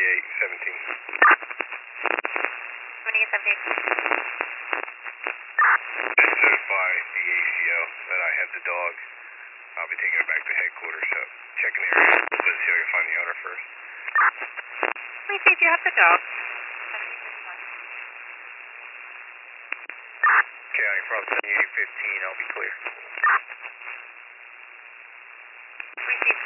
Just notify the ACO that I have the dog. I'll be taking it back to headquarters, so checking the area a little bit, see if I can find the owner first. Let me see if you have the dog. County from Unit 15, I'll be clear. We see